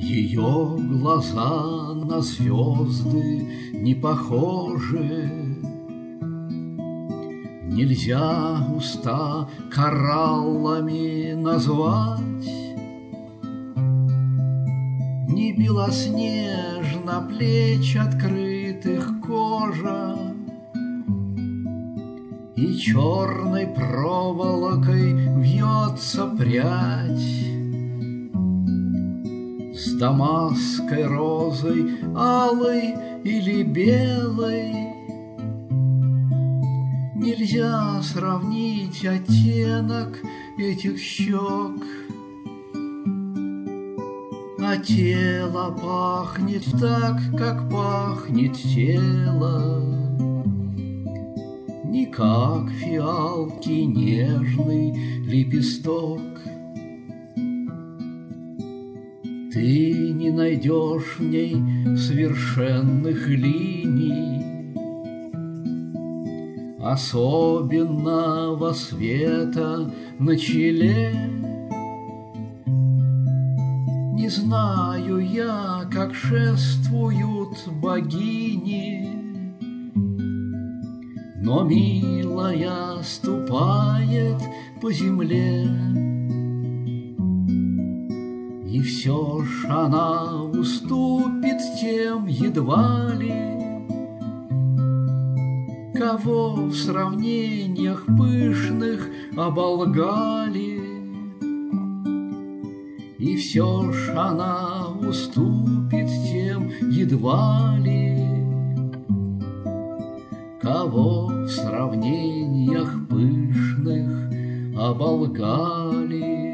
Ее глаза на звезды не похожи, нельзя уста кораллами назвать. Не белоснежна плеч открытых кожа, и черной проволокой вьется прядь. С дамасской розой, алой или белой, нельзя сравнить оттенок этих щек. А тело пахнет так, как пахнет тело, не как фиалки нежный лепесток. Ты не найдешь в ней совершенных линий, особенного света на челе. Не знаю я, как шествуют богини, но милая ступает по земле. И все ж она уступит тем едва ли, кого в сравнениях пышных оболгали. И все ж она уступит тем едва ли, кого в сравнениях пышных оболгали.